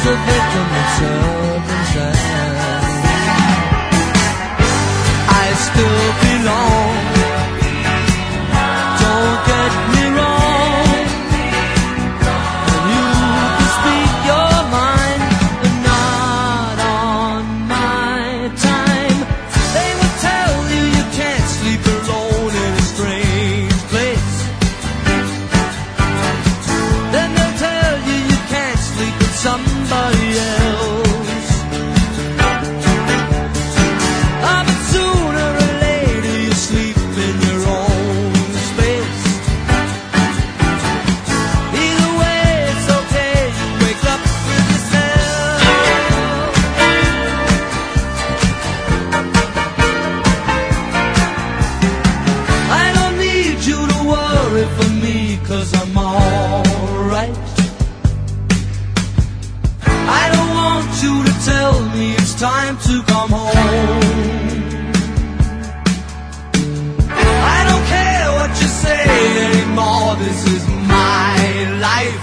a victim of circumstance. I still belong. Don't get me wrong. And you can speak your mind, but not on my time. They will tell you you can't sleep alone in a strange place. Then they'll tell you you can't sleep with somebody else. Ah, but sooner or later you sleep in your own space. Either way it's okay, you wake up with yourself. I don't need you to worry for me, 'cause I'm alright. I don't want you to tell me it's time to come home. I don't care what you say anymore, this is my life.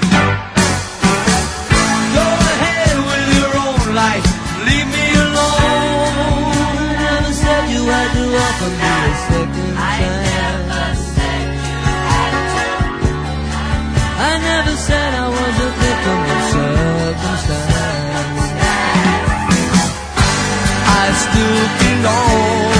Go ahead with your own life, leave me alone. I never said you had to offer me a second chance. I never said I was a victim of circumstance. I still belong.